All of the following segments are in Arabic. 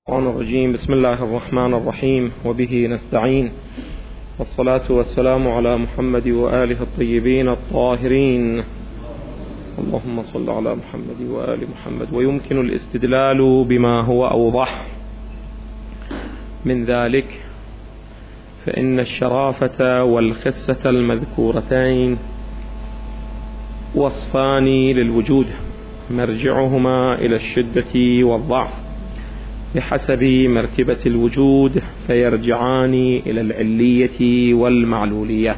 الشيطان الرجيم. بسم الله الرحمن الرحيم، وبه نستعين، والصلاة والسلام على محمد وآله الطيبين الطاهرين. اللهم صل على محمد وآل محمد. ويمكن الاستدلال بما هو أوضح من ذلك، فإن الشرافة والخسة المذكورتين وصفان للوجود مرجعهما إلى الشدة والضعف بحسب مرتبة الوجود، فيرجعان إلى العلية والمعلولية.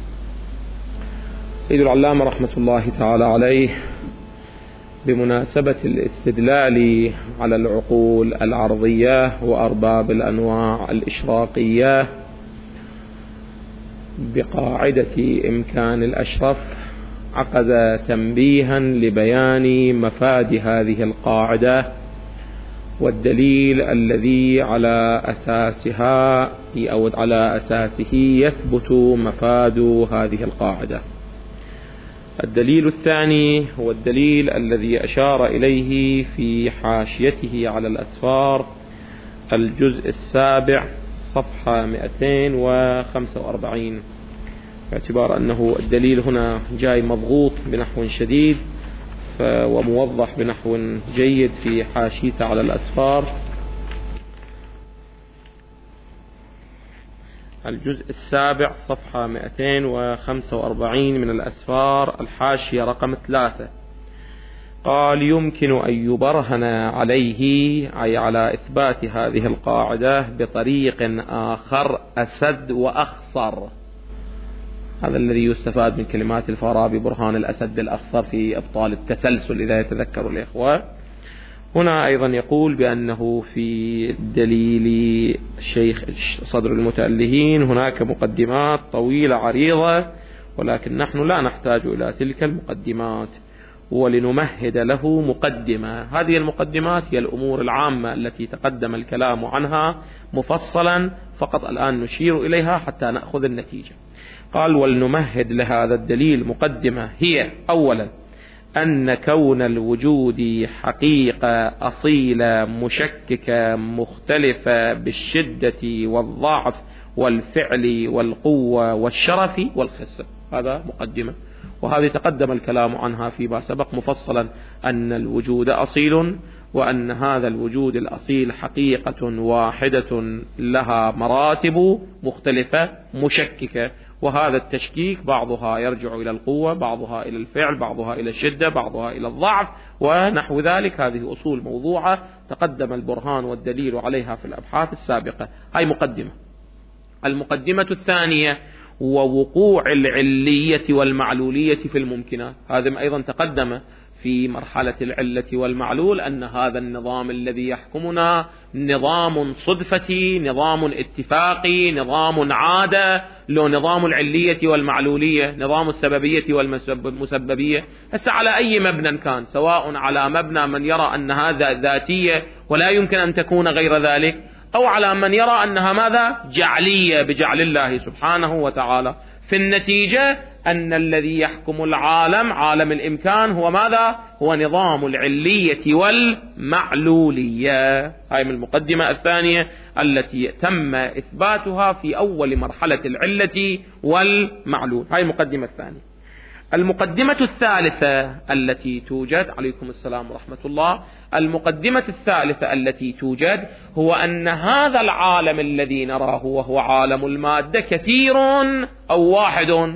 سيد العلامة رحمة الله تعالى عليه بمناسبة الاستدلال على العقول العرضية وأرباب الأنواع الإشراقية بقاعدة إمكان الأشرف، عقد تنبيها لبيان مفاد هذه القاعدة والدليل الذي على أساسها أو على أساسه يثبت مفاد هذه القاعدة. الدليل الثاني هو الدليل الذي أشار إليه في حاشيته على الأسفار، الجزء السابع صفحة 245، باعتبار أنه الدليل هنا جاي مضغوط بنحو شديد وموضح بنحو جيد في حاشيته على الأسفار. الجزء السابع صفحة 245 من الأسفار، الحاشية رقم 3، قال: يمكن أن يبرهن عليه، أي على إثبات هذه القاعدة، بطريق آخر أسد وأخصر. هذا الذي يستفاد من كلمات الفارابي: برهان الأسد الأخصر في إبطال التسلسل، إذا يتذكر الإخوة. هنا أيضا يقول بأنه في دليل الشيخ صدر المتألهين هناك مقدمات طويلة عريضة، ولكن نحن لا نحتاج إلى تلك المقدمات، ولنمهد له مقدمة. هذه المقدمات هي الأمور العامة التي تقدم الكلام عنها مفصلا، فقط الآن نشير إليها حتى نأخذ النتيجة. قال: ولنمهد لهذا الدليل مقدمة، هي أولا أن كون الوجود حقيقة أصيلة مشككة مختلفة بالشدة والضعف والفعل والقوة والشرف والخسة. هذا مقدمة، وهذه تقدم الكلام عنها فيما سبق مفصلا، أن الوجود أصيل، وأن هذا الوجود الأصيل حقيقة واحدة لها مراتب مختلفة مشككة، وهذا التشكيك بعضها يرجع إلى القوة، بعضها إلى الفعل، بعضها إلى الشدة، بعضها إلى الضعف ونحو ذلك. هذه أصول موضوعة تقدم البرهان والدليل عليها في الأبحاث السابقة. هاي مقدمة. المقدمة الثانية ووقوع العلية والمعلولية في الممكنات. هذا أيضا تقدم في مرحلة العلة والمعلول، أن هذا النظام الذي يحكمنا نظام صدفتي، نظام اتفاقي، نظام عادة، لو نظام العلية والمعلولية، نظام السببية والمسببية. هسه على أي مبنى كان، سواء على مبنى من يرى أن هذا ذاتية ولا يمكن أن تكون غير ذلك، أو على من يرى أنها ماذا؟ جعلية بجعل الله سبحانه وتعالى. في النتيجة أن الذي يحكم العالم، عالم الإمكان، هو ماذا؟ هو نظام العلية والمعلولية. هاي من المقدمة الثانية التي تم إثباتها في أول مرحلة العلة والمعلول. هاي المقدمة الثانية. المقدمة الثالثة التي توجد، عليكم السلام ورحمة الله، المقدمة الثالثة التي توجد هو أن هذا العالم الذي نراه وهو عالم المادة كثير أو واحد؟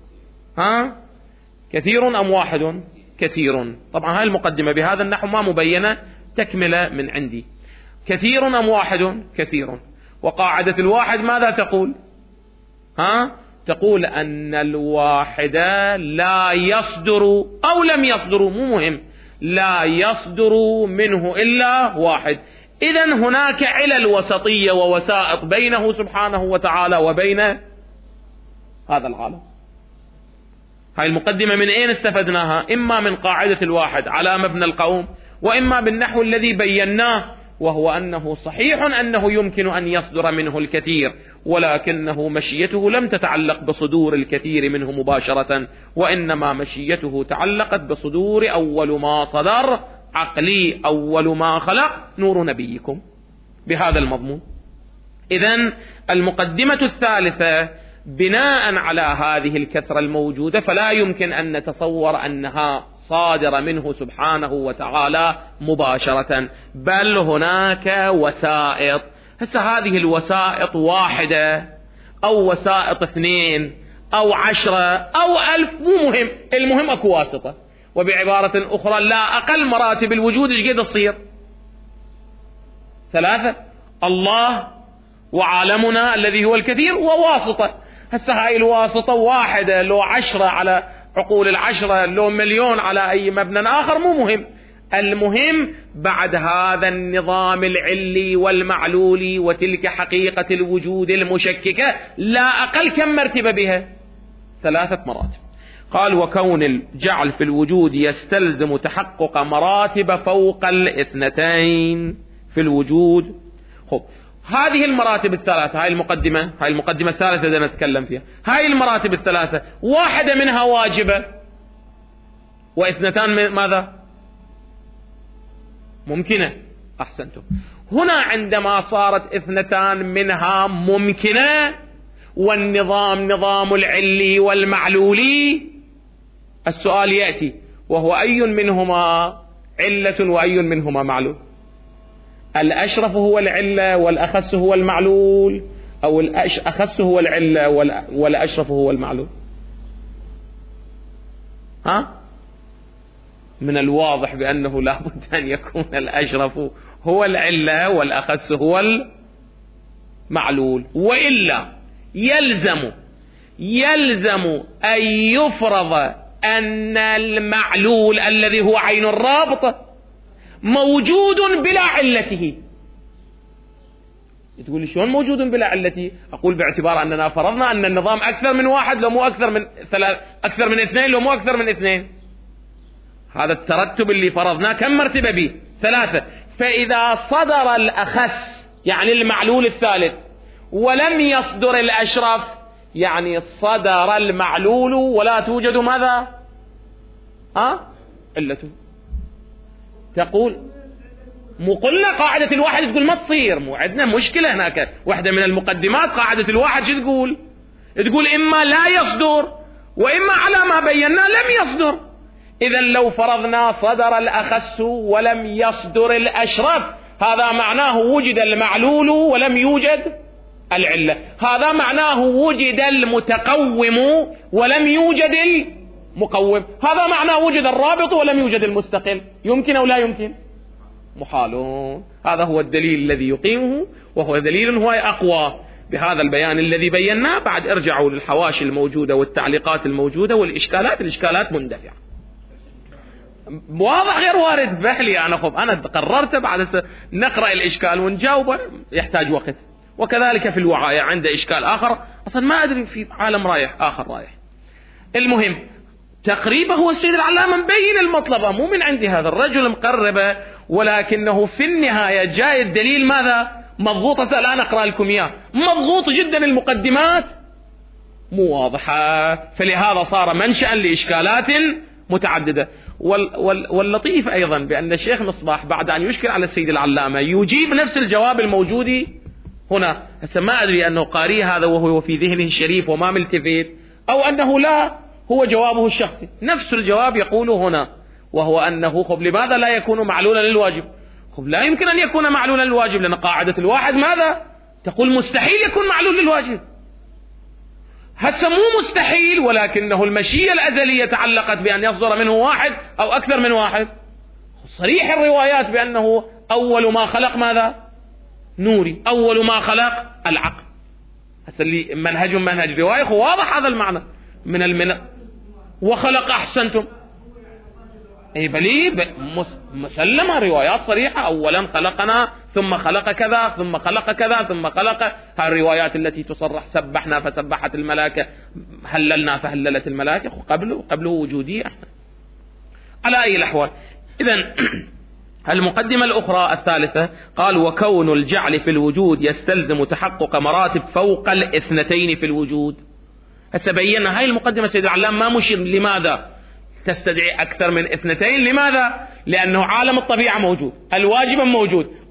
كثير أم واحد؟ كثير. طبعا هاي المقدمة بهذا النحو ما مبينة، تكملة من عندي. كثير أم واحد؟ كثير. وقاعدة الواحد ماذا تقول؟ تقول أن الواحد لا يصدر أو لم يصدر، مو مهم، لا يصدر منه إلا واحد. إذن هناك علل وسطية ووسائط بينه سبحانه وتعالى وبين هذا العالم. هاي المقدمة من أين استفدناها؟ إما من قاعدة الواحد على مبنى القوم، وإما بالنحو الذي بيناه، وهو أنه صحيح أنه يمكن أن يصدر منه الكثير، ولكنه مشيته لم تتعلق بصدور الكثير منه مباشرة، وإنما مشيته تعلقت بصدور أول ما صدر عقلي، أول ما خلق نور نبيكم. بهذا المضمون. إذن المقدمة الثالثة بناء على هذه الكثرة الموجودة فلا يمكن أن نتصور أنها صادرة منه سبحانه وتعالى مباشرة، بل هناك وسائط. هذه الوسائط 1 أو وسائط 2 أو 10 أو 1000 مو مهم، المهم أكو واسطة. وبعبارة أخرى لا أقل مراتب الوجود إيش قد تصير؟ 3، الله وعالمنا الذي هو الكثير وواسطة. هاي الواسطة 1 لو 10 على عقول 10 لو 1,000,000 على أي مبنى آخر مو مهم، المهم بعد هذا النظام العلي والمعلولي وتلك حقيقة الوجود المشككة لا أقل كم مرتبة بها؟ 3 مراتب. قال وكون الجعل في الوجود يستلزم تحقق مراتب فوق 2 في الوجود. هذه المراتب الثلاثة، هاي المقدمة الثالثة اللي نتكلم فيها، هاي المراتب الثلاثة 1 منها واجبة و2 ماذا؟ ممكنة. أحسنتم. هنا عندما صارت 2 منها ممكنة والنظام نظام العلي والمعلولي، السؤال يأتي وهو أي منهما علة وأي منهما معلول؟ الأشرف هو العلة والأخس هو المعلول، أو الأخس هو العلة والأشرف هو المعلول؟ من الواضح بأنه لا بد أن يكون الأشرف هو العلة والأخس هو المعلول، وإلا يلزم أن يفرض أن المعلول الذي هو عين الرابط موجود بلا علته. تقول لي شلون موجود بلا علته؟ أقول باعتبار أننا فرضنا أن النظام أكثر من 1 لو مو أكثر من 3، أكثر من 2 لو مو أكثر من 2. هذا الترتب اللي فرضناه كم مرتبة به؟ 3. فإذا صدر الأخس يعني المعلول الثالث ولم يصدر الأشرف يعني صدر المعلول ولا توجد ماذا؟ علته. تقول مو قلنا قاعدة الواحد تقول ما تصير، مو عندنا مشكلة هناك. واحدة من المقدمات قاعدة الواحد شو تقول؟ تقول إما لا يصدر وإما على ما بينا لم يصدر. إذا لو فرضنا صدر الأخس ولم يصدر الأشرف هذا معناه وجد المعلول ولم يوجد العلة، هذا معناه وجد المتقوم ولم يوجد المقوم، هذا معناه وجد الرابط ولم يوجد المستقل. يمكن أو لا يمكن؟ محالون. هذا هو الدليل الذي يقيمه، وهو دليل هو أقوى بهذا البيان الذي بيناه. بعد ارجعوا للحواشي الموجودة والتعليقات الموجودة الإشكالات مندفعة. واضح غير وارد بحلي أنا قررت بعد نقرأ الإشكال ونجاوبه، يحتاج وقت. وكذلك في الوعاية عنده إشكال آخر أصلا ما أدري، في عالم آخر رايح. المهم تقريبا هو السيد العلامة مبين المطلب، مو من عندي هذا الرجل مقربة، ولكنه في النهاية جاي الدليل ماذا؟ مضغوطة. الآن أقرأ لكم إياه، مضغوط جدا، المقدمات مو واضحة، فلهذا صار منشأ لإشكالات متعددة. واللطيف أيضا بأن الشيخ مصباح بعد أن يشكل على السيد العلامة يجيب نفس الجواب الموجود هنا. هسه ما أدري أنه قاري هذا وهو في ذهنه الشريف وما ملتفت، أو أنه لا هو جوابه الشخصي. نفس الجواب يقوله هنا، وهو أنه لماذا لا يكون معلولا للواجب؟ لا يمكن أن يكون معلولا للواجب، لأن قاعدة الواحد ماذا؟ تقول مستحيل يكون معلول للواجب. هسه مو مستحيل، ولكنه المشيئة الأزلية تعلقت بأن يصدر منه 1 أو أكثر من 1. صريح الروايات بأنه أول ما خلق ماذا؟ نوري، أول ما خلق العقل. هسه اللي منهج رواية واضح هذا المعنى من وخلق. أحسنتم. أي بلي مسلمة، روايات صريحة، أولا خلقنا ثم خلق كذا ثم خلق كذا ثم خلق. الروايات التي تصرح سبحنا فسبحت الملائكة، هللنا فهللت الملائكة، قبله وجودية. على أي الأحوال، إذن المقدمة الأخرى الثالثة قال وكون الجعل في الوجود يستلزم تحقق مراتب فوق 2 في الوجود. هسبينا هاي المقدمة سيد العلام ما مشير لماذا تستدعي أكثر من 2. لماذا؟ لأنه عالم الطبيعة موجود، الواجب موجود،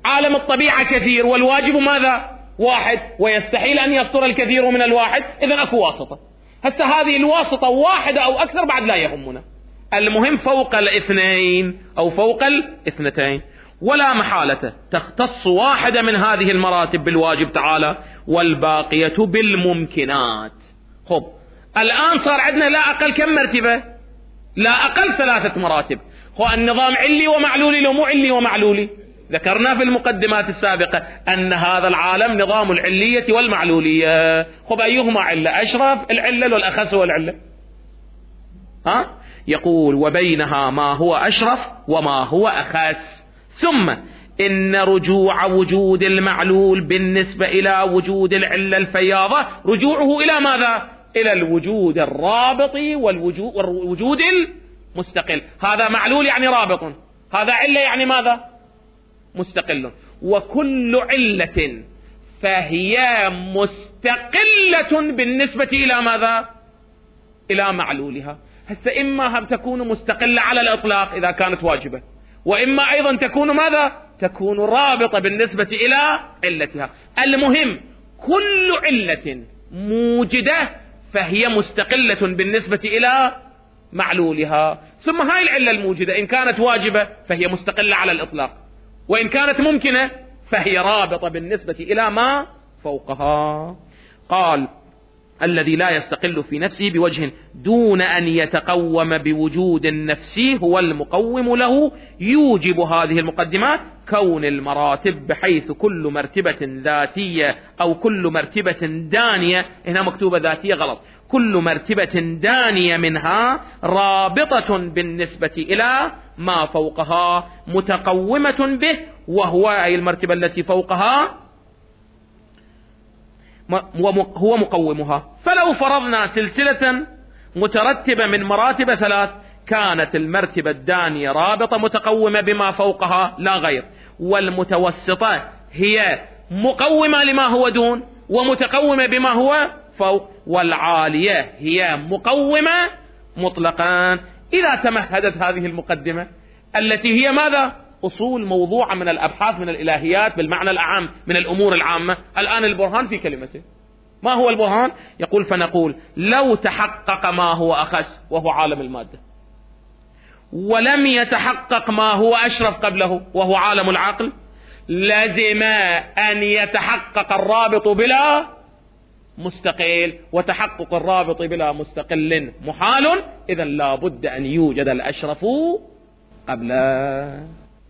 عالم الطبيعة كثير والواجب ماذا؟ واحد، ويستحيل أن يصدر الكثير من الواحد، إذن أكو واسطة. هسه هذه الواسطة واحدة أو أكثر بعد لا يهمنا، المهم فوق الاثنين أو فوق الاثنتين، ولا محالة تختص واحدة من هذه المراتب بالواجب تعالى والباقية بالممكنات. خب الآن صار عندنا لا أقل كم مرتبة؟ لا أقل 3 مراتب. هو النظام علي ومعلولي لو مو علي ومعلولي؟ ذكرنا في المقدمات السابقة أن هذا العالم نظام العلية والمعلولية. خب أيهما علة؟ أشرف العلة والأخس هو العلة. يقول وبينها ما هو أشرف وما هو أخس. ثم إن رجوع وجود المعلول بالنسبة إلى وجود العلة الفياضة رجوعه إلى ماذا؟ إلى الوجود الرابط والوجود المستقل. هذا معلول يعني رابط، هذا علة يعني ماذا؟ مستقل. وكل علة فهي مستقلة بالنسبة إلى ماذا؟ إلى معلولها. هسه إما تكون مستقلة على الإطلاق إذا كانت واجبة، وإما أيضا تكون ماذا؟ تكون رابطة بالنسبة إلى علتها. المهم كل علة موجدة فهي مستقلة بالنسبة إلى معلولها. ثم هاي العلة الموجدة إن كانت واجبة فهي مستقلة على الإطلاق، وإن كانت ممكنة فهي رابطة بالنسبة إلى ما فوقها. قال الذي لا يستقل في نفسه بوجه دون أن يتقوم بوجود نفسي هو المقوم له، يوجب هذه المقدمات كون المراتب بحيث كل مرتبة ذاتية أو كل مرتبة دانية، هنا مكتوبة ذاتية غلط، كل مرتبة دانية منها رابطة بالنسبة إلى ما فوقها متقومة به، وهو أي المرتبة التي فوقها هو مقومها. فلو فرضنا سلسلة مترتبة من مراتب 3 كانت المرتبة الدانية رابطة متقومة بما فوقها لا غير، والمتوسطة هي مقومة لما هو دون ومتقومة بما هو فوق، والعالية هي مقومة مطلقا. إذا تمهدت هذه المقدمة التي هي ماذا؟ أصول موضوعة من الأبحاث من الإلهيات بالمعنى الأعم من الأمور العامة. الآن البرهان في كلمته. ما هو البرهان؟ يقول فنقول لو تحقق ما هو أخس وهو عالم المادة، ولم يتحقق ما هو أشرف قبله وهو عالم العقل، لازم أن يتحقق الرابط بلا مستقل، وتحقق الرابط بلا مستقل محال، إذا لا بد أن يوجد الأشرف قبله.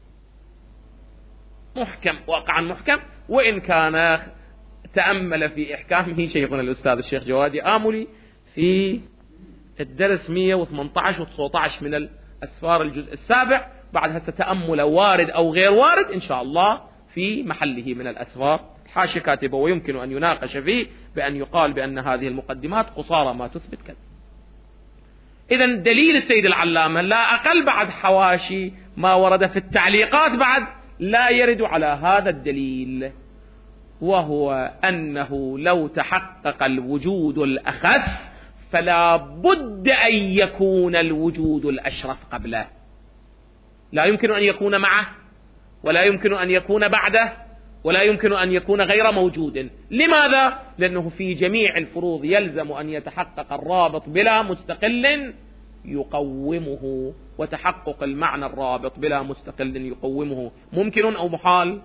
محكم، واقعا محكم، وإن كان تأمل في إحكامه شيخنا الأستاذ الشيخ جوادي آملي في الدرس 118 و 19 من الأسفار الجزء السابع. بعد هذا تأمل وارد أو غير وارد إن شاء الله في محله من الأسفار، حاشية كاتبه، ويمكن أن يناقش فيه بأن يقال بأن هذه المقدمات قصارى ما تثبت كذا. إذن دليل السيد العلامة لا أقل بعد حواشي ما ورد في التعليقات بعد لا يرد على هذا الدليل، وهو أنه لو تحقق الوجود الأخس فلا بد أن يكون الوجود الأشرف قبله، لا يمكن أن يكون معه ولا يمكن أن يكون بعده ولا يمكن أن يكون غير موجود. لماذا؟ لأنه في جميع الفروض يلزم أن يتحقق الرابط بلا مستقل يقومه، وتحقق المعنى الرابط بلا مستقل يقومه ممكن أو محال؟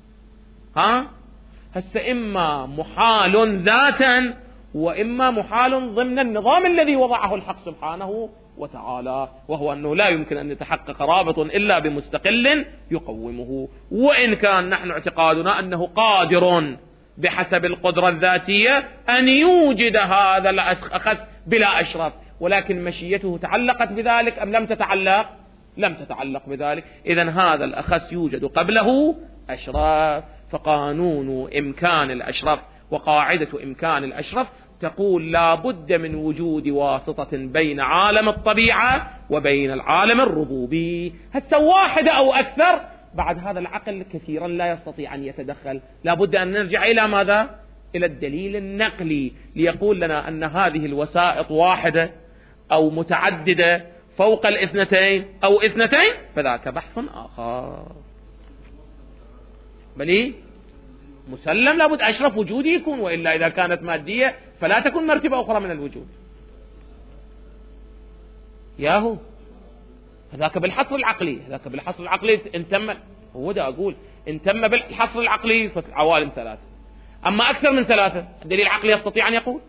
هسه إما محال ذاتا وإما محال ضمن النظام الذي وضعه الحق سبحانه وتعالى، وهو أنه لا يمكن أن يتحقق رابط إلا بمستقل يقومه. وإن كان نحن اعتقادنا أنه قادر بحسب القدرة الذاتية أن يوجد هذا الأخس بلا أشرف، ولكن مشيته تعلقت بذلك أم لم تتعلق؟ لم تتعلق بذلك. إذن هذا الأخس يوجد قبله أشرف. فقانون إمكان الأشرف وقاعدة إمكان الأشرف تقول لا بد من وجود واسطة بين عالم الطبيعة وبين العالم الربوبي. هسه واحدة أو أكثر بعد هذا العقل كثيرا لا يستطيع أن يتدخل، لا بد أن نرجع إلى ماذا؟ إلى الدليل النقلي ليقول لنا أن هذه الوسائط واحدة أو متعددة فوق الاثنتين أو اثنتين، فذاك بحث آخر. بل مسلم لابد أشرف وجودي يكون، وإلا إذا كانت مادية فلا تكون مرتبة أخرى من الوجود. ياهو هذاك بالحصر العقلي، هذاك بالحصر العقلي إن تم، هو ده أقول إن تم بالحصر العقلي فالعوالم ثلاثة، أما أكثر من ثلاثة الدليل العقلي يستطيع أن يقول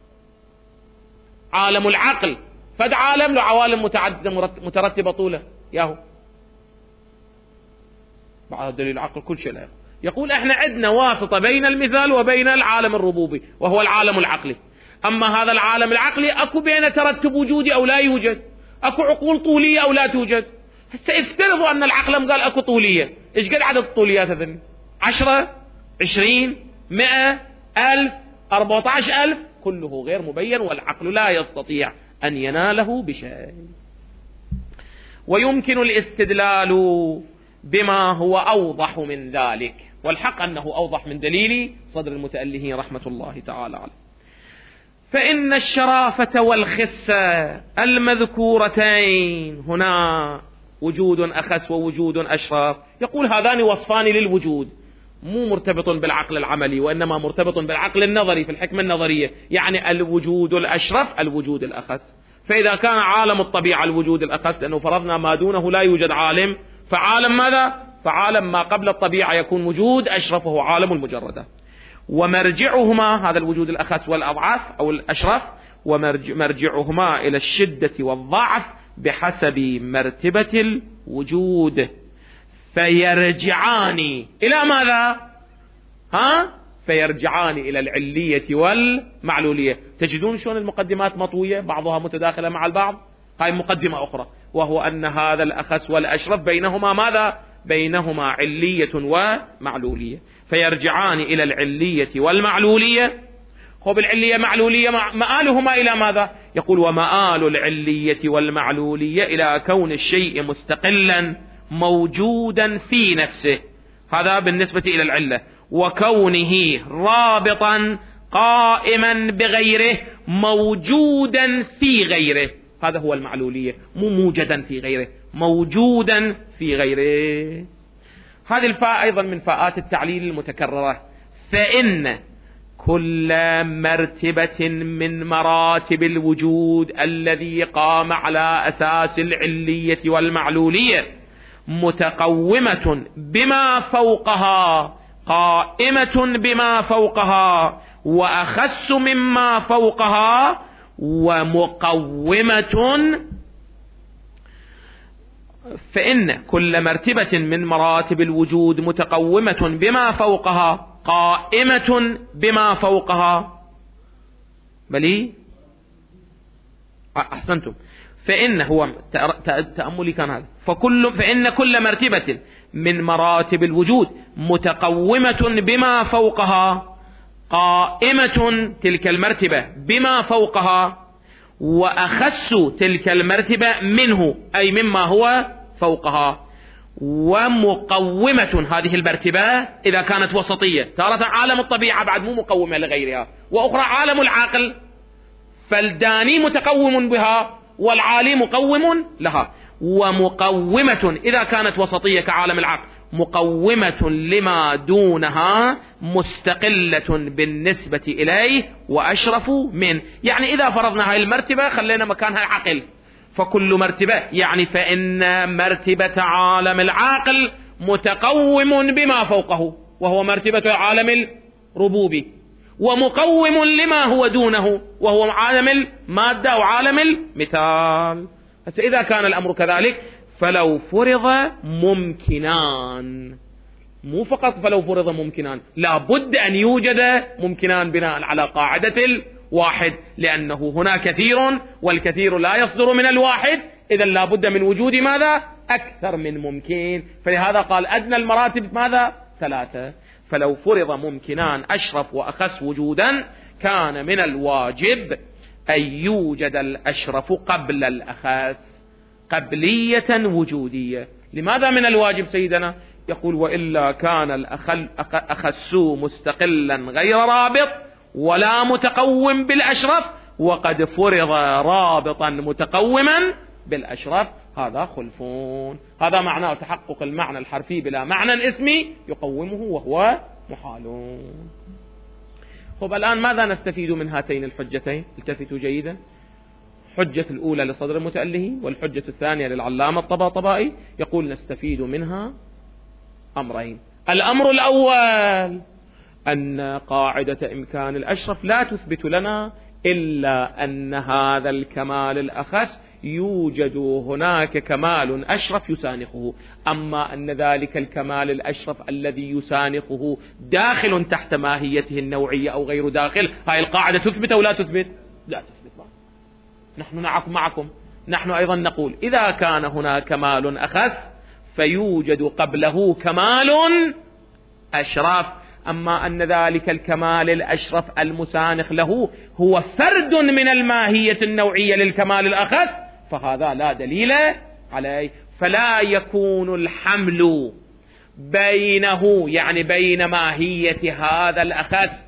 عالم العقل فد عالم له عوالم متعددة مترتبة طوله. ياهو بعد الدليل العقل كل شيء لا يقول احنا عندنا واسطة بين المثال وبين العالم الربوبي وهو العالم العقلي. أما هذا العالم العقلي أكو بين ترتب وجودي أو لا يوجد، أكو عقول طولية أو لا توجد. هسه افترضوا أن العقل قال أكو طولية، إيش قد عدد الطوليات هذين؟ 10 20 100 1000 14000 كله غير مبين، والعقل لا يستطيع أن يناله بشيء. ويمكن الاستدلال بما هو أوضح من ذلك، والحق أنه أوضح من دليل صدر المتألهين رحمة الله تعالى عليه. فإن الشرافة والخسة المذكورتين هنا وجود أخس ووجود أشرف، يقول هذان وصفان للوجود مو مرتبط بالعقل العملي، وإنما مرتبط بالعقل النظري في الحكمة النظرية، يعني الوجود الأشرف الوجود الأخس. فإذا كان عالم الطبيعة الوجود الأخس، لأنه فرضنا ما دونه لا يوجد عالم، فعالم ماذا؟ فعالم ما قبل الطبيعة يكون وجود أشرف وهو عالم المجردة. ومرجعهما هذا الوجود الأخس والأضعاف أو الأشرف، ومرجعهما إلى الشدة والضعف بحسب مرتبة الوجود، فيرجعان إلى ماذا؟ فيرجعان إلى العلية والمعلولية. تجدون شلون المقدمات مطوية بعضها متداخلة مع البعض. هاي مقدمة أخرى، وهو أن هذا الأخس والأشرف بينهما ماذا؟ بينهما علية ومعلولية، فيرجعان إلى العلية والمعلولية. خب العلية معلولية مآلهما إلى ماذا؟ يقول ومآل العلية والمعلولية إلى كون الشيء مستقلا موجودا في نفسه، هذا بالنسبة إلى العلة، وكونه رابطا قائما بغيره موجودا في غيره، هذا هو المعلولية، مو موجدا في غيره، موجودا في غيره. هذه الفاء أيضا من فاءات التعليل المتكررة. فإن كل مرتبة من مراتب الوجود الذي قام على أساس العلية والمعلولية متقومة بما فوقها، قائمة بما فوقها، وأخس مما فوقها، ومقومة. فإن كل مرتبة من مراتب الوجود متقومة بما فوقها، قائمة بما فوقها. بلي أحسنتم. فإن هو تأملي كان هذا. فإن كل مرتبة من مراتب الوجود متقومة بما فوقها، قائمة تلك المرتبة بما فوقها، وأخس تلك المرتبة منه أي مما هو فوقها، ومقومة هذه المرتبة إذا كانت وسطية. تارة عالم الطبيعة بعد مو مقومة لغيرها، وأخرى عالم العقل، فالداني متقوم بها والعالي مقوم لها. ومقومة إذا كانت وسطية كعالم العقل مقومة لما دونها مستقلة بالنسبة إليه وأشرف منه. يعني إذا فرضنا هاي المرتبة خلينا مكانها عقل، فكل مرتبة يعني فإن مرتبة عالم العقل متقوم بما فوقه وهو مرتبة عالم الربوبي، ومقوم لما هو دونه وهو عالم المادة أو عالم المثال. بس إذا كان الأمر كذلك فلو فرض ممكنان، مو فقط فلو فرض ممكنان، لابد أن يوجد ممكنان بناء على قاعدة الواحد، لأنه هنا كثير والكثير لا يصدر من الواحد، إذا لابد من وجود ماذا؟ أكثر من ممكن. فلهذا قال أدنى المراتب ماذا؟ 3. فلو فرض ممكنان أشرف وأخس وجودا كان من الواجب أن يوجد الأشرف قبل الأخس قبلية وجودية. لماذا من الواجب سيدنا؟ يقول وإلا كان الأخس مستقلا غير رابط ولا متقوم بالأشرف، وقد فرض رابطا متقوما بالأشرف. هذا خلف. هذا معناه تحقق المعنى الحرفي بلا معنى اسمي يقومه وهو محال. خب الآن ماذا نستفيد من هاتين الحجتين؟ التفتوا جيدا. حجة الأولى لصدر المتأله والحجة الثانية للعلامة الطباطبائي. يقول نستفيد منها أمرين. الأمر الأول أن قاعدة إمكان الأشرف لا تثبت لنا إلا أن هذا الكمال الأخس يوجد هناك كمال أشرف يسانخه، أما أن ذلك الكمال الأشرف الذي يسانخه داخل تحت ماهيته النوعية أو غير داخل، هاي القاعدة تثبت أو لا تثبت؟ لا تثبت. نحن معكم نحن أيضا نقول إذا كان هناك كمال أخس فيوجد قبله كمال أشرف، أما أن ذلك الكمال الأشرف المسانخ له هو فرد من الماهية النوعية للكمال الأخس فهذا لا دليل عليه. فلا يكون الحمل بينه يعني بين ماهية هذا الأخس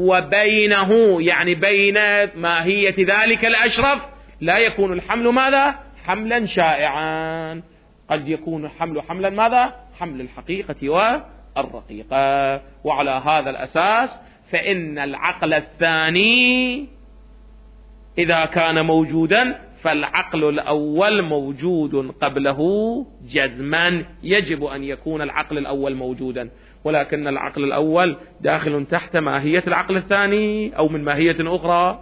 وبينه يعني بين ماهية ذلك الأشرف لا يكون الحمل ماذا؟ حملا شائعا. قد يكون الحمل حملا ماذا؟ حمل الحقيقة والرقيقة. وعلى هذا الأساس فإن العقل الثاني إذا كان موجودا فالعقل الأول موجود قبله جزما، يجب أن يكون العقل الأول موجودا، ولكن العقل الأول داخل تحت ماهية العقل الثاني أو من ماهية أخرى،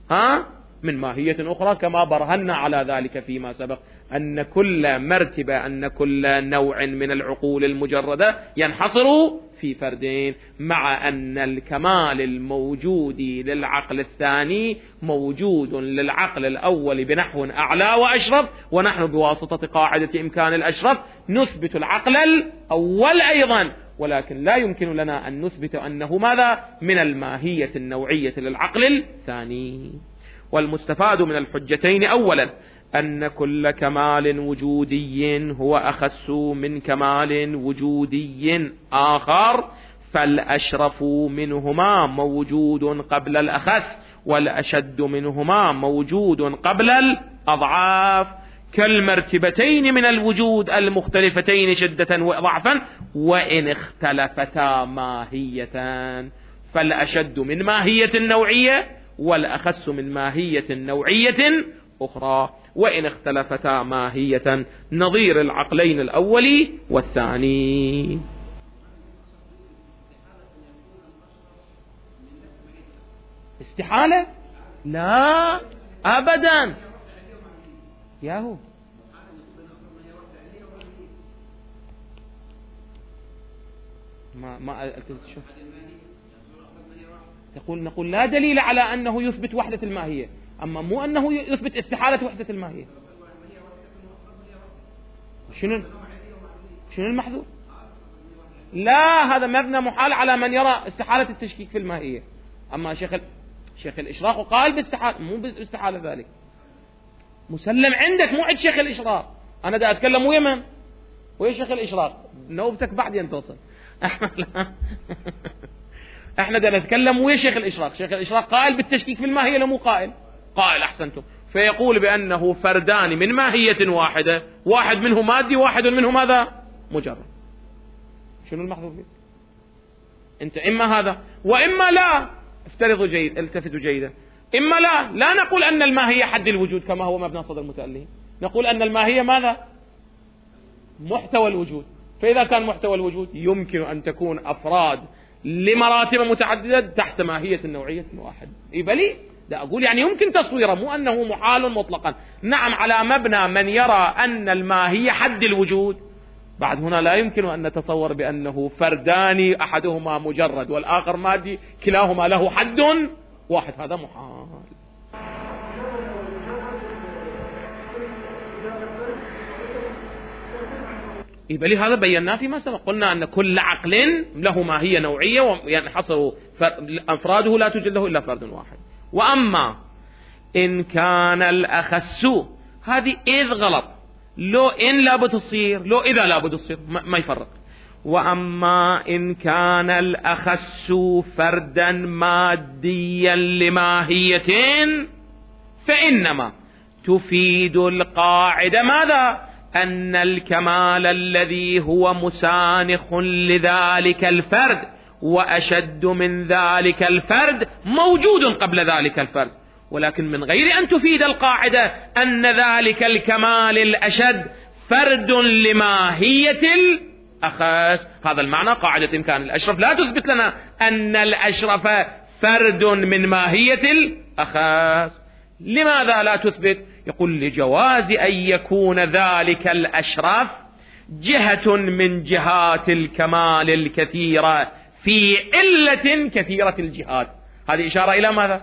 من ماهية أخرى، كما برهنا على ذلك فيما سبق أن كل مرتبة أن كل نوع من العقول المجردة ينحصر في فردين، مع أن الكمال الموجود للعقل الثاني موجود للعقل الأول بنحو أعلى وأشرف، ونحن بواسطة قاعدة إمكان الأشرف نثبت العقل الأول أيضا، ولكن لا يمكن لنا أن نثبت أنه ماذا؟ من الماهية النوعية للعقل الثاني. والمستفاد من الحجتين أولا أن كل كمال وجودي هو أخس من كمال وجودي آخر، فالأشرف منهما موجود قبل الأخس والأشد منهما موجود قبل الأضعاف، كالمرتبتين من الوجود المختلفتين شدة وضعفا وإن اختلفتا ماهية، فالأشد من ماهية النوعية والأخس من ماهية نوعية أخرى وإن اختلفتا ماهية، نظير العقلين الأول والثاني. استحالة؟ لا أبدا ياهو. ما شوف نقول لا دليل على أنه يثبت وحدة الماهية، أما مو أنه يثبت استحالة وحدة الماهية. شنو المحذور؟ لا، هذا مبنى محال على من يرى استحالة التشكيك في الماهية. أما شيخ الإشراق قال باستحالة، مو باستحالة ذلك مسلم عندك، مو عند شيخ الإشراق. أنا دا أتكلم ويا من؟ ويا شيخ الإشراق، نوبتك بعدين توصل. احنا دا نتكلم ويا شيخ الإشراق. شيخ الإشراق قائل بالتشكيك في الماهية لمو قائل أحسنتم، فيقول بأنه فردان من ماهية واحدة، واحد منه مادي واحد منه ماذا؟ مجرد. شنو المحظوظ فيه؟ انت إما هذا وإما لا. افترضوا جيد، التفتوا جيدا. إما لا نقول أن الماهية حد الوجود كما هو مبنى صدر المتألهين، نقول أن الماهية ماذا؟ محتوى الوجود. فإذا كان محتوى الوجود يمكن أن تكون أفراد لمراتب متعددة تحت ماهية النوعية واحد. بلي ده أقول يعني يمكن تصويره، مو أنه محال مطلقا. نعم على مبنى من يرى أن الماهية حد الوجود. بعد هنا لا يمكن أن نتصور بأنه فردان أحدهما مجرد والآخر مادي كلاهما له حد واحد، هذا محال. بل هذا بيناه فيما سبق، قلنا أن كل عقل له ماهية نوعية وينحصر أفراده لا توجد له إلا فرد واحد. وأما إن كان الأخس، هذه إذ غلط، لو إن لابد تصير، لو إذا لابد تصير، ما يفرق. وأما إن كان الأخس فردا ماديا لماهية فإنما تفيد القاعدة ماذا؟ أن الكمال الذي هو مسانخ لذلك الفرد وأشد من ذلك الفرد موجود قبل ذلك الفرد، ولكن من غير أن تفيد القاعدة أن ذلك الكمال الأشد فرد لماهية الأخص. هذا المعنى قاعدة إمكان الأشرف لا تثبت لنا أن الأشرف فرد من ماهية الأخص. لماذا لا تثبت؟ يقول لجواز أن يكون ذلك الأشرف جهة من جهات الكمال الكثيرة في علة كثيرة الجهات. هذه إشارة إلى ماذا؟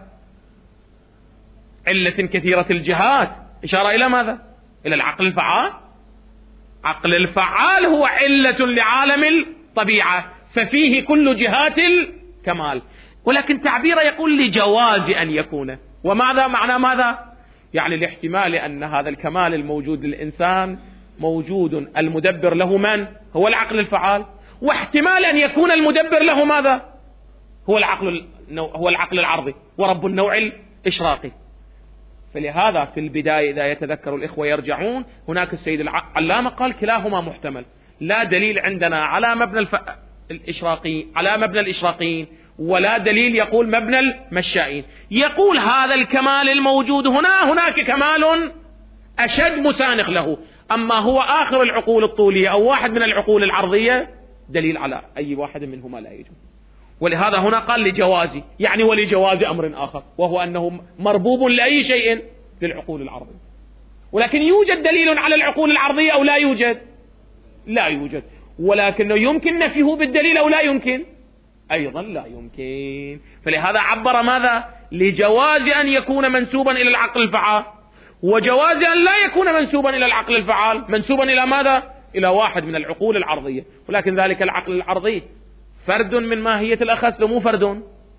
علة كثيرة الجهات إشارة إلى ماذا؟ إلى العقل الفعال. عقل الفعال هو علة لعالم الطبيعة، ففيه كل جهات الكمال، ولكن تعبيره يقول لجواز أن يكون. وماذا معنى ماذا؟ يعني الاحتمال أن هذا الكمال الموجود للإنسان موجود المدبر له من؟ هو العقل الفعال، واحتمال أن يكون المدبر له ماذا؟ هو العقل العرضي ورب النوع الإشراقي. فلهذا في البداية إذا يتذكر الإخوة يرجعون، هناك السيد العلامة قال كلاهما محتمل، لا دليل عندنا على مبنى الإشراقي على مبنى الإشراقيين، ولا دليل يقول مبنى المشائين. يقول هذا الكمال الموجود هناك كمال أشد مسانخ له، أما هو آخر العقول الطولية أو واحد من العقول العرضية دليل على أي واحد منهما لا يوجد. ولهذا هنا قال لجوازي، يعني ولجواز أمر آخر، وهو أنه مربوب لأي شيء للعقول العرضية. ولكن يوجد دليل على العقول العرضية أو لا يوجد؟ لا يوجد. ولكنه يمكن نفيه بالدليل أو لا يمكن؟ أيضا لا يمكن. فلهذا عبر ماذا؟ لجواز أن يكون منسوبا إلى العقل الفعال، وجواز أن لا يكون منسوبا إلى العقل الفعال، منسوبا إلى ماذا؟ إلى واحد من العقول العرضية. ولكن ذلك العقل العرضي فرد من ماهية الأخص مو فرد؟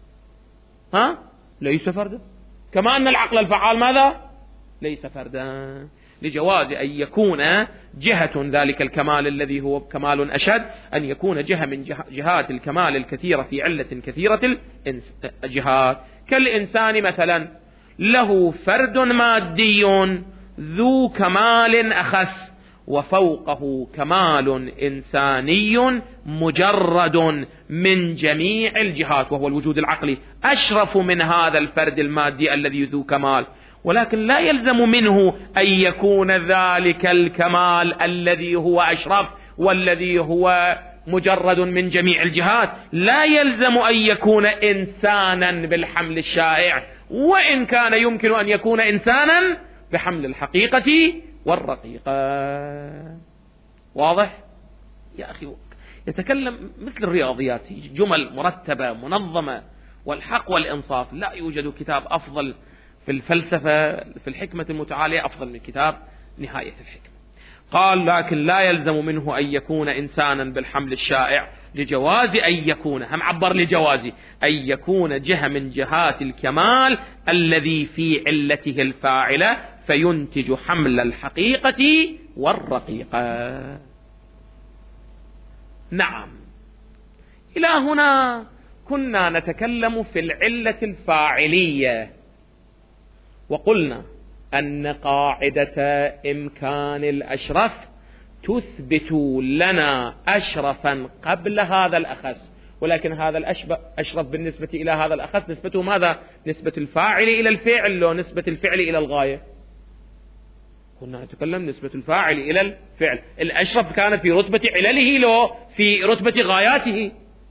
ليس فردا. كما أن العقل الفعال ماذا؟ ليس فردا. لجواز أن يكون جهة ذلك الكمال الذي هو كمال أشد، أن يكون جهة من جهات الكمال الكثيرة في علة كثيرة الجهات. كالإنسان مثلا له فرد مادي ذو كمال أخس، وفوقه كمال إنساني مجرد من جميع الجهات وهو الوجود العقلي، أشرف من هذا الفرد المادي الذي ذو كمال. ولكن لا يلزم منه أن يكون ذلك الكمال الذي هو أشرف والذي هو مجرد من جميع الجهات لا يلزم أن يكون إنسانا بالحمل الشائع، وإن كان يمكن أن يكون إنسانا بحمل الحقيقة والرقيقة. واضح؟ يا أخي يتكلم مثل الرياضيات، جمل مرتبة منظمة، والحق والإنصاف. لا يوجد كتاب أفضل في الفلسفة في الحكمة المتعالية أفضل من كتاب نهاية الحكمة. قال لكن لا يلزم منه أن يكون إنسانا بالحمل الشائع، لجواز أن يكون، هم عبر لجواز أن يكون جهة من جهات الكمال الذي في علته الفاعلة فينتج حمل الحقيقة والرقيقة. نعم، إلى هنا كنا نتكلم في العلة الفاعلية، وقلنا أن قاعدة إمكان الأشرف تثبت لنا أشرفا قبل هذا الأخص، ولكن هذا الأشرف بالنسبة إلى هذا الأخص نسبته ماذا؟ نسبة الفاعل إلى الفعل لو نسبة الفعل إلى الغاية؟ كنا نتكلم نسبة الفاعل إلى الفعل. الأشرف كانت في رتبة علله لو في رتبة غاياته؟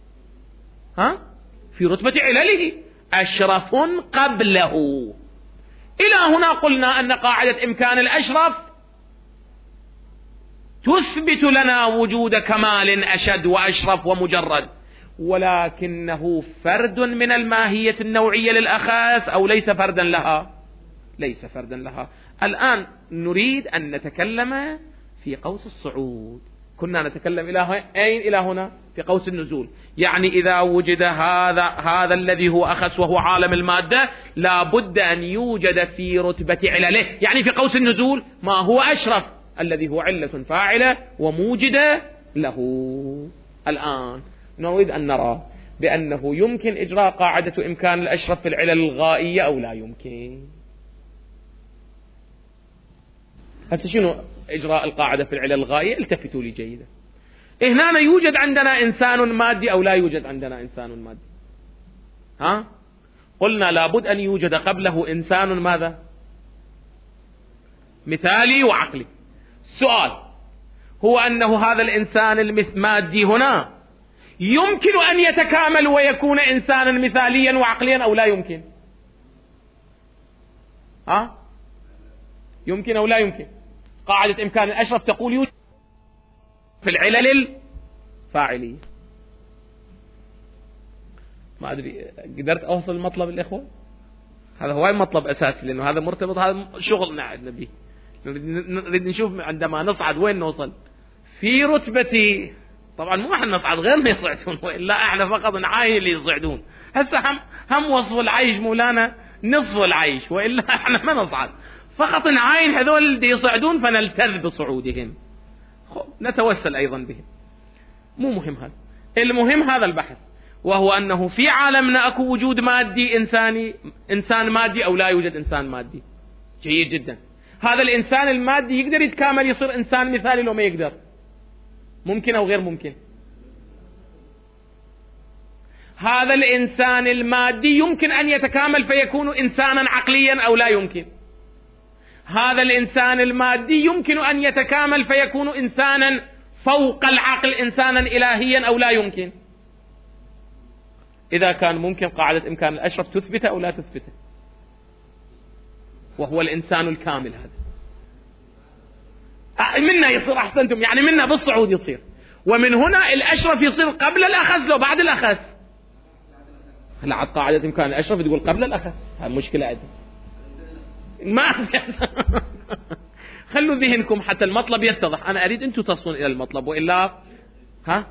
في رتبة علله، أشرف قبله. إلى هنا قلنا أن قاعدة إمكان الأشرف تثبت لنا وجود كمال أشد وأشرف ومجرد، ولكنه فرد من الماهية النوعية للأخص أو ليس فردا لها؟ ليس فردا لها. الآن نريد أن نتكلم في قوس الصعود. كنا نتكلم إلى أين؟ إلى هنا في قوس النزول. يعني إذا وجد هذا الذي هو أخص وهو عالم المادة لا بد أن يوجد في رتبة علله، يعني في قوس النزول ما هو أشرف الذي هو علة فاعلة وموجدة له. الآن نريد أن نرى بأنه يمكن إجراء قاعدة إمكان الأشرف في العلل الغائية أو لا يمكن. هسه شنو إجراء القاعدة في العلل الغائية التفتوا لي جيدا. هنا يوجد عندنا إنسان مادي أو لا يوجد عندنا إنسان مادي؟ ها؟ قلنا لابد أن يوجد قبله إنسان ماذا؟ مثالي وعقلي. السؤال هو أنه هذا الإنسان المادي هنا يمكن أن يتكامل ويكون إنسانا مثاليا وعقليا أو لا يمكن؟ ها؟ يمكن أو لا يمكن؟ قاعدة إمكان الأشرف تقول يوجد في العلل الفاعلية. ما أدري قدرت أوصل المطلب الإخوة؟ هذا هو المطلب أساسي، لأنه هذا مرتبط، هذا شغلنا عندنا به. نريد نشوف عندما نصعد وين نوصل في رتبتي. طبعا مو احنا نصعد غير ما يصعدون، وإلا احنا فقط نعاين اللي يصعدون. هسه هم وصف العيش مولانا نصف العيش، وإلا احنا ما نصعد، فقط نعاين هذول اللي يصعدون فنلتذ بصعودهم، نتوسل أيضا بهم. مو مهم هذا، المهم هذا البحث، وهو أنه في عالمنا أكو وجود مادي إنساني، إنسان مادي أو لا يوجد إنسان مادي. جيد جدا. هذا الإنسان المادي يقدر يتكامل يصير إنسان مثالي لو ما يقدر؟ ممكن أو غير ممكن؟ هذا الإنسان المادي يمكن أن يتكامل فيكون إنسانا عقليا أو لا يمكن؟ هذا الإنسان المادي يمكن أن يتكامل فيكون إنسانا فوق العقل، إنسانا إلهيا أو لا يمكن؟ إذا كان ممكن قاعدة إمكان الأشرف تثبته أو لا تثبته، وهو الإنسان الكامل. هذا منا يصير، أحسنتم، يعني منا بالصعود يصير، ومن هنا الأشرف يصير قبل الأخس لو بعد الأخس. هلا عاد قاعدة إمكان الأشرف تقول قبل الأخس، هذه مشكلة عندنا. ما خلوا ذهنكم حتى المطلب يتضح. أنا أريد أنتم تصلون إلى المطلب، وإلا ها.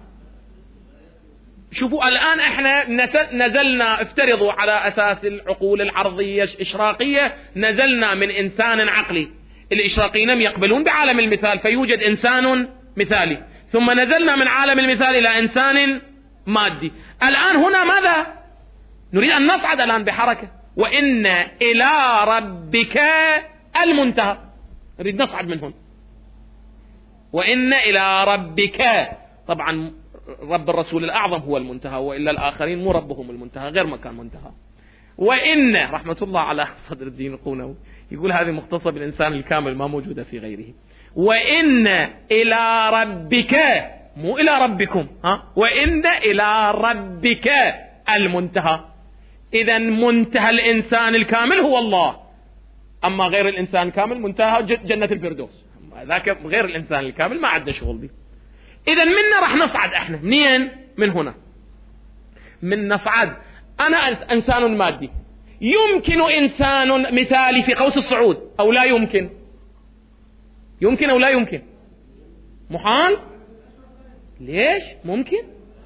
شوفوا الآن احنا نزلنا، افترضوا على أساس العقول العرضية الإشراقية، نزلنا من إنسان عقلي، الإشراقيين يقبلون بعالم المثال فيوجد إنسان مثالي، ثم نزلنا من عالم المثال إلى إنسان مادي. الآن هنا ماذا نريد؟ أن نصعد الآن بحركة، وإن إلى ربك المنتهى، نريد نصعد من هنا. وإن إلى ربك، طبعا رب الرسول الأعظم هو المنتهى، وإلا الآخرين مو ربهم المنتهى، غير مكان منتهى. وإن رحمة الله على صدر الدين القونوي يقول هذه مختصة بالإنسان الكامل ما موجودة في غيره. وإن إلى ربك، مو إلى ربكم، وإن إلى ربك المنتهى. إذا منتهى الإنسان الكامل هو الله، أما غير الإنسان الكامل منتهى جنة الفردوس، ذاك غير الإنسان الكامل ما عندنا شغل به. إذا منا راح نصعد احنا منين؟ من هنا من نصعد. أنا إنسان مادي، يمكن إنسان مثالي في قوس الصعود أو لا يمكن؟ يمكن أو لا يمكن؟ محال؟ ليش ممكن؟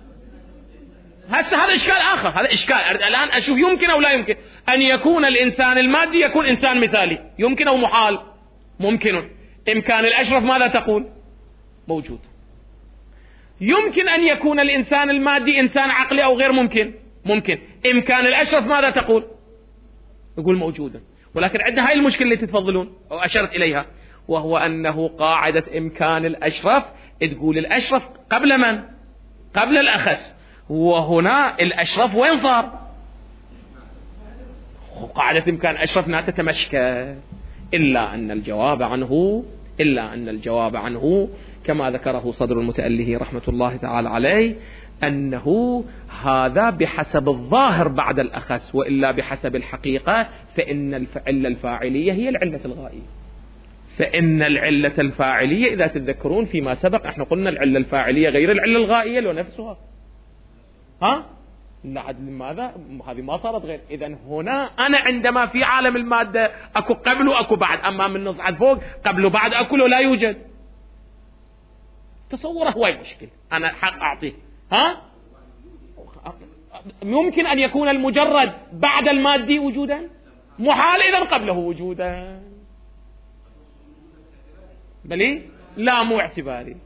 هذا إشكال آخر، هذا إشكال. الآن أشوف يمكن أو لا يمكن أن يكون الإنسان المادي يكون إنسان مثالي، يمكن أو محال؟ ممكن. إمكان الأشرف ماذا تقول؟ موجود. يمكن أن يكون الإنسان المادي إنسان عقلي أو غير ممكن؟ ممكن. إمكان الأشرف ماذا تقول؟ يقول موجودا. ولكن عندنا هاي المشكلة اللي تتفضلون أو أشرت إليها، وهو أنه قاعدة إمكان الأشرف تقول الأشرف قبل من؟ قبل الأخس. وهنا الأشرف وين صار؟ قاعدة إمكان الأشرف لا تتمشكى، إلا أن الجواب عنه كما ذكره صدر المتأله رحمة الله تعالى عليه، أنه هذا بحسب الظاهر بعد الأخس، وإلا بحسب الحقيقة فإن العلة الفاعلية هي العلة الغائية. فإن العلة الفاعلية إذا تتذكرون فيما سبق احنا قلنا العلة الفاعلية غير العلة الغائية لو نفسها. لماذا؟ هذه ما صارت غير. إذن هنا أنا عندما في عالم المادة أكو قبل وأكو بعد، أما من نصعد فوق قبل وبعد أكو لا يوجد. تصوره هواي مشكل، أنا حق أعطيه. ممكن أن يكون المجرد بعد المادي وجودا؟ محال. إذن قبله وجودا؟ بلي لا مو اعتباري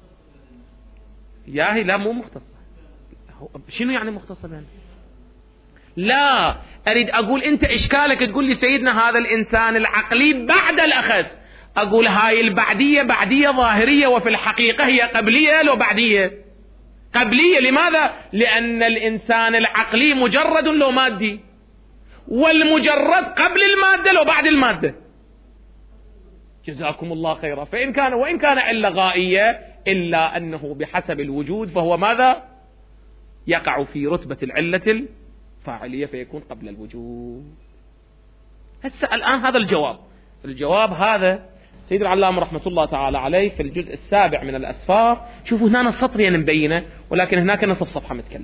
ياهي، لا مو مختص. شنو يعني مختصر يعني؟ لا أريد أقول أنت إشكالك تقول لي سيدنا هذا الإنسان العقلي بعد الأخس، أقول هاي البعدية بعدية ظاهرية وفي الحقيقة هي قبلية لو بعدية. قبلية لماذا؟ لأن الإنسان العقلي مجرد لو مادي، والمجرد قبل المادة لو بعد المادة. جزاكم الله خيرا. وإن كان علة غائية إلا أنه بحسب الوجود فهو ماذا؟ يقع في رتبة العلة الفاعلية فيكون قبل الوجود. هسه الآن هذا الجواب هذا سيد العلام رحمة الله تعالى عليه في الجزء 7 من الأسفار. شوفوا هنا السطر مبينة، ولكن هناك نصف صفحة متكلم.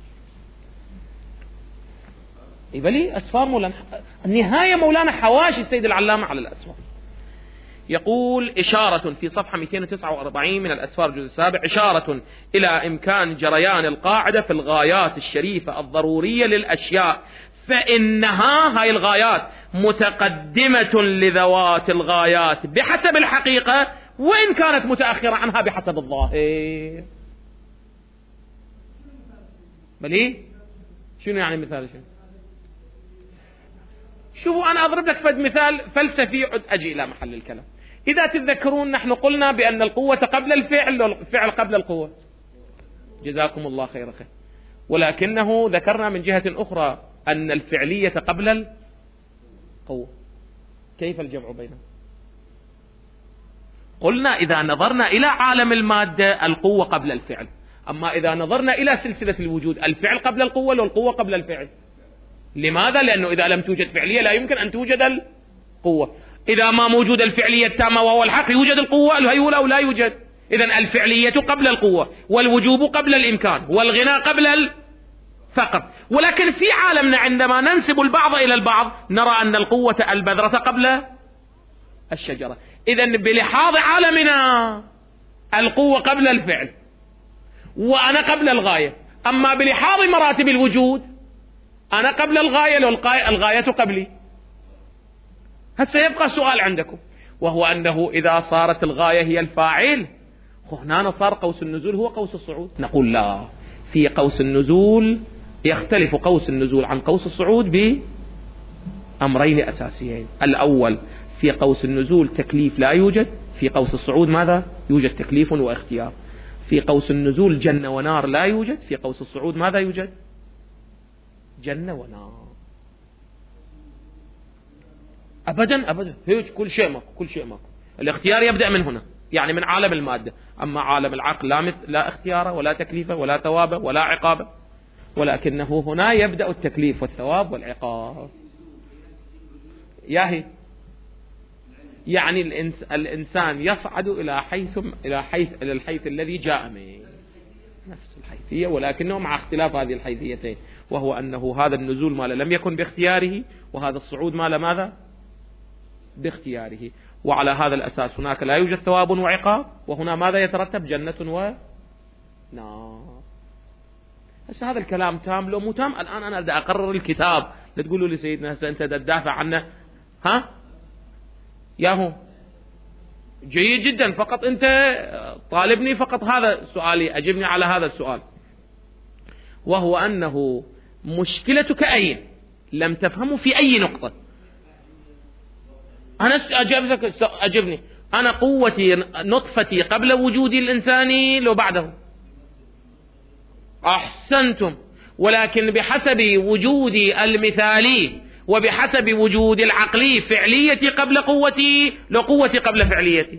يبلي أسفار مولانا، النهاية مولانا حواشي السيد العلامة على الأسفار. يقول إشارة في صفحة 249 من الأسفار الجزء 7، إشارة إلى إمكان جريان القاعدة في الغايات الشريفة الضرورية للأشياء، فإنها هاي الغايات متقدمة لذوات الغايات بحسب الحقيقة، وإن كانت متأخرة عنها بحسب الظاهر. بلي شنو يعني مثال؟ شوفوا أنا أضرب لك فد مثال فلسفي عد أجي إلى محل الكلام. إذا تتذكرون نحن قلنا بأن القوة قبل الفعل والفعل قبل القوة. جزاكم الله خير. ولكنه ذكرنا من جهة أخرى أن الفعلية قبل القوة. كيف الجمع بينهم؟ قلنا إذا نظرنا إلى عالم المادة القوة قبل الفعل، أما إذا نظرنا إلى سلسلة الوجود الفعل قبل القوة والقوة قبل الفعل. لماذا؟ لأنه إذا لم توجد فعلية لا يمكن أن توجد القوة. إذا ما موجود الفعلية التامة وهو الحق يوجد القوة الهيولة أو لا يوجد. إذن الفعلية قبل القوة، والوجوب قبل الإمكان، والغنى قبل الفقر. ولكن في عالمنا عندما ننسب البعض إلى البعض نرى أن القوة البذرة قبل الشجرة. إذن بلحاظ عالمنا القوة قبل الفعل وأنا قبل الغاية. أما بلحاظ مراتب الوجود أنا قبل الغاية والغاية قبلي. هسه يبقى سؤال عندكم، وهو أنه إذا صارت الغاية هي الفاعل هنا صار قوس النزول هو قوس الصعود. نقول لا، في قوس النزول يختلف قوس النزول عن قوس الصعود بأمرين أساسيين. الأول في قوس النزول تكليف لا يوجد، في قوس الصعود ماذا؟ يوجد تكليف واختيار. في قوس النزول جنة ونار لا يوجد، في قوس الصعود ماذا يوجد؟ جنة ونار. أبدا هيك كل شيء ماكو. الاختيار يبدأ من هنا، يعني من عالم المادة. أما عالم العقل لا اختيار ولا تكليف ولا ثواب ولا عقاب، ولكنه هنا يبدأ التكليف والثواب والعقاب. ياهي يعني الإنسان يصعد إلى الحيث الذي جاء منه، نفس الحيثية ولكنه مع اختلاف هذه الحيثيتين، وهو أنه هذا النزول ما لم يكن باختياره، وهذا الصعود ما ماذا؟ باختياره. وعلى هذا الأساس هناك لا يوجد ثواب وعقاب، وهنا ماذا يترتب؟ جنة ونار. بس هذا الكلام تام لو مو تام؟ الآن أنا بدي أقرر الكتاب، لا تقولوا لي سيدنا هسه أنت تدافع عنه. ها ياهو جيد جدا، فقط أنت طالبني فقط هذا سؤالي، أجبني على هذا السؤال، وهو أنه مشكلتك أين؟ لم تفهموا في أي نقطة. أنا أجبني. أنا قوتي نطفتي قبل وجود الإنساني لو بعده. أحسنتم. ولكن بحسب وجودي المثالي وبحسب وجود العقلي فعليتي قبل قوتي لو قوتي قبل فعليتي.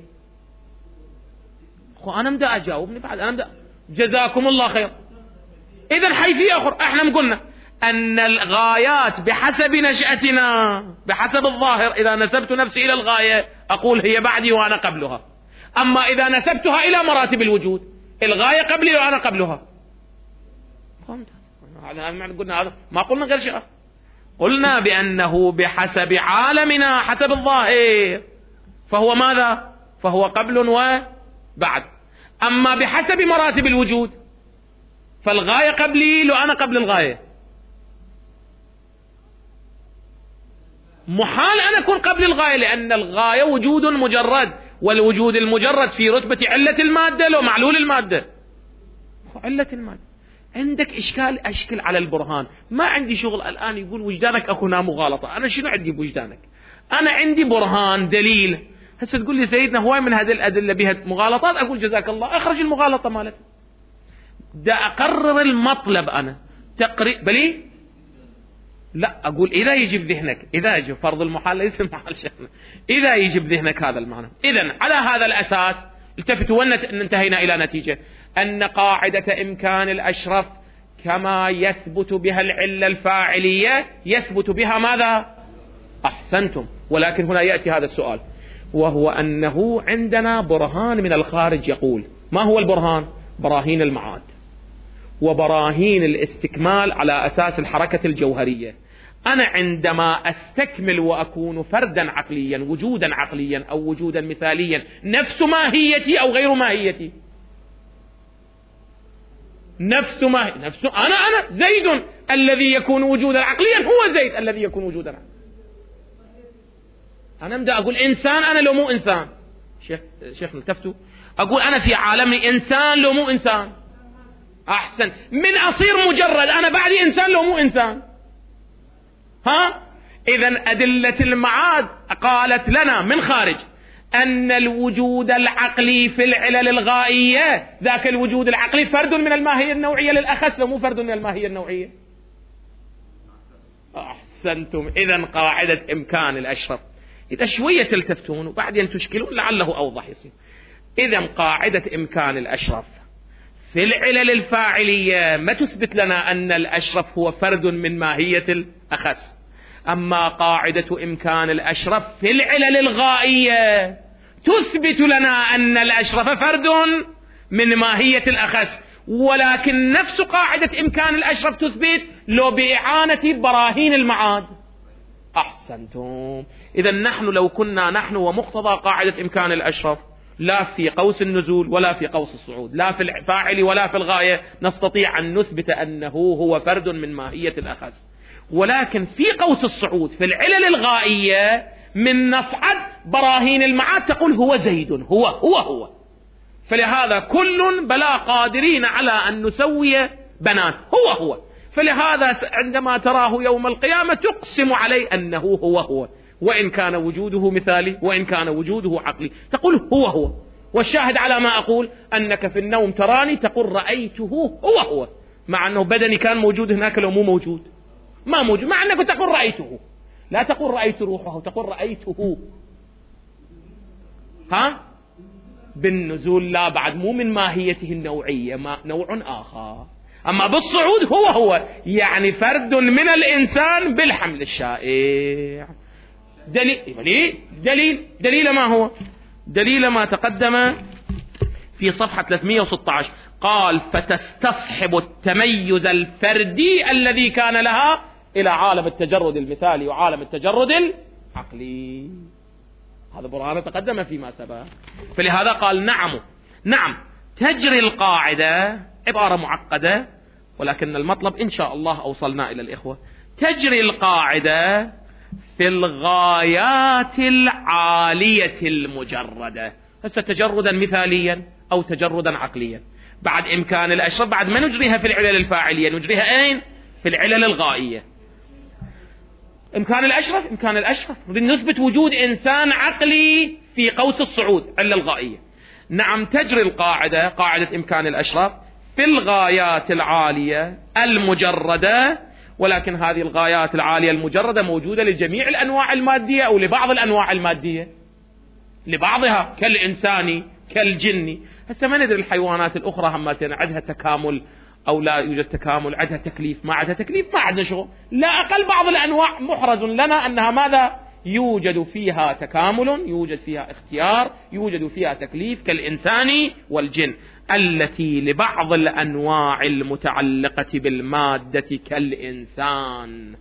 أنا بدأ أجاوبني بعد. جزاكم الله خير. إذن حيثية أخرى احنا قلنا أن الغايات بحسب نشأتنا بحسب الظاهر، إذا نسبت نفسي إلى الغاية أقول هي بعدي وأنا قبلها. أما إذا نسبتها إلى مراتب الوجود الغاية قبلي وأنا قبلها. قلنا ما قلنا غير شيء، قلنا بأنه بحسب عالمنا حسب الظاهر فهو ماذا؟ فهو قبل وبعد. أما بحسب مراتب الوجود فالغاية قبلي لو أنا قبل الغاية. محال أن أكون قبل الغاية، لأن الغاية وجود مجرد، والوجود المجرد في رتبة علة المادة لو معلول المادة. علة المادة عندك إشكال أشكل على البرهان. ما عندي شغل الآن يقول وجدانك أكو مغالطة. أنا شنو عندي بوجدانك؟ أنا عندي برهان دليل هسه تقول لي سيدنا هواي من هذه الأدلة بها مغالطات، أقول جزاك الله أخرج المغالطة مالتها، دا أقرر المطلب أنا بلي لا أقول إذا يجي بذهنك، إذا يجي فرض المحال ليس محال شأنه، إذا يجي بذهنك هذا المعنى. إذن على هذا الأساس التفتوا انتهينا إلى نتيجة أن قاعدة إمكان الأشرف كما يثبت بها العلة الفاعلية يثبت بها ماذا؟ أحسنتم. ولكن هنا يأتي هذا السؤال، وهو أنه عندنا برهان من الخارج يقول. ما هو البرهان؟ براهين المعاد وبراهين الاستكمال على أساس الحركة الجوهرية. أنا عندما أستكمل وأكون فردا عقليا، وجودا عقليا أو وجودا مثاليا، نفس ماهيتي أو غير ماهيتي؟ نفس أنا زيد الذي يكون وجودا عقليا هو زيد الذي يكون وجودا عقليا. أنا أبدأ أقول إنسان، أنا لو مو إنسان شيخ التفتوا، أقول أنا في عالمي إنسان لو مو إنسان. أحسن، من أصير مجرد أنا بعدي إنسان لو مو إنسان. إذن أدلة المعاد قالت لنا من خارج أن الوجود العقلي في العلل الغائية ذاك الوجود العقلي فرد من الماهية النوعية للأخص، مو فرد من الماهية النوعية. أحسنتم. إذن قاعدة إمكان الأشرف، إذا شوية تلتفتون وبعدين تشكلون لعله أوضح يصير. إذن قاعدة إمكان الأشرف في العلل الفاعلية ما تثبت لنا أن الأشرف هو فرد من ماهية الأخص، أما قاعدة إمكان الأشرف في العلل الغائية تثبت لنا أن الأشرف فرد من ماهية الأخص. ولكن نفس قاعدة إمكان الأشرف تثبت لو بإعانة براهين المعاد. أحسنتم. إذا نحن لو كنا نحن ومقتضى قاعدة إمكان الأشرف لا في قوس النزول ولا في قوس الصعود، لا في الفاعل ولا في الغاية، نستطيع أن نثبت أنه هو فرد من ماهية الأخص. ولكن في قوس الصعود في العلل الغائية من نصعد براهين المعاد تقول هو زيد، هو. فلهذا كل بلا قادرين على أن نسوي بنات، هو. فلهذا عندما تراه يوم القيامة تقسم عليه أنه هو، وإن كان وجوده مثالي وإن كان وجوده عقلي، تقول هو. والشاهد على ما أقول أنك في النوم تراني تقول رأيته هو، مع أنه بدني كان موجود هناك لو مو موجود، ما موجود، مع أنك تقول رأيته، لا تقول رأيت روحه، تقول رأيته. بالنزول لا، بعد مو من ماهيته النوعية، ما نوع آخر. أما بالصعود هو يعني فرد من الإنسان بالحمل الشائع. دليل ما هو؟ دليل ما تقدم في صفحة 316. قال فتستصحب التميز الفردي الذي كان لها إلى عالم التجرد المثالي وعالم التجرد العقلي. هذا برهان تقدم فيما سبق. فلهذا قال نعم تجري القاعدة، عبارة معقدة ولكن المطلب إن شاء الله أوصلنا إلى الإخوة. تجري القاعدة في الغايات العالية المجردة، هسه تجردا مثاليا أو تجردا عقليا. بعد إمكان الأشرف بعد ما نجريها في العلل الفاعلية، نجريها أين؟ في العلل الغائية. إمكان الأشرف نثبت وجود إنسان عقلي في قوس الصعود، علة الغائية. نعم تجري القاعدة، قاعدة إمكان الأشرف في الغايات العالية المجردة، ولكن هذه الغايات العالية المجردة موجودة لجميع الأنواع المادية أو لبعض الأنواع المادية، لبعضها كالإنساني كالجني. هسه ما ندري الحيوانات الأخرى هم عندها تكامل أو لا يوجد تكامل، عندها تكليف ما عندها تكليف، ما عندنا شغل. لا أقل بعض الأنواع محرز لنا أنها ماذا؟ يوجد فيها تكامل، يوجد فيها اختيار، يوجد فيها تكليف كالإنسان والجن، التي لبعض الأنواع المتعلقة بالمادة كالإنسان.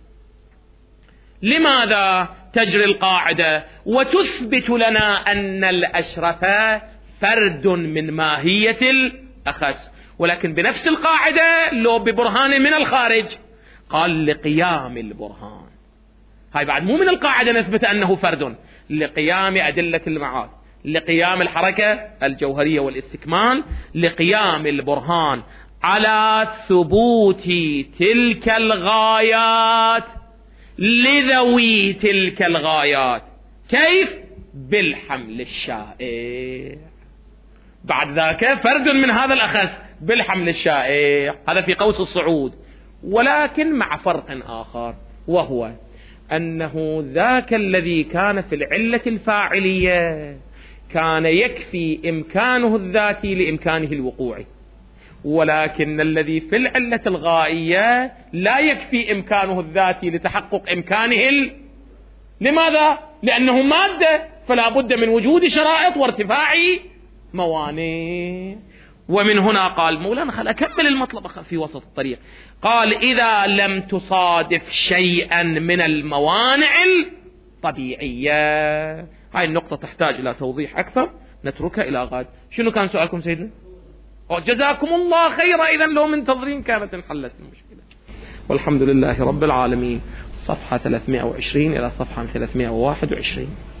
لماذا تجري القاعدة وتثبت لنا أن الأشرف فرد من ماهية الأخص، ولكن بنفس القاعدة لو ببرهان من الخارج؟ قال لقيام البرهان. هاي بعد مو من القاعدة نثبت أنه فرد، لقيام أدلة المعاد، لقيام الحركة الجوهرية والاستكمال، لقيام البرهان على ثبوت تلك الغايات لذوي تلك الغايات. كيف؟ بالحمل الشائع. بعد ذاك فرد من هذا الأخذ بالحمل الشائع، هذا في قوس الصعود، ولكن مع فرق آخر، وهو أنه ذاك الذي كان في العلة الفاعلية كان يكفي إمكانه الذاتي لإمكانه الوقوعي، ولكن الذي في العلة الغائية لا يكفي إمكانه الذاتي لتحقق إمكانه لماذا؟ لأنه مادة، فلا بد من وجود شرائط وارتفاع موانع. ومن هنا قال مولانا، خل أكمل المطلب في وسط الطريق، قال إذا لم تصادف شيئا من الموانع الطبيعية. هاي النقطة تحتاج إلى توضيح أكثر، نتركها إلى غد. شنو كان سؤالكم سيدنا؟ جزاكم الله خيرا. إذن لو منتظرين كانت انحلت المشكلة. والحمد لله رب العالمين. صفحة 320 إلى صفحة 321.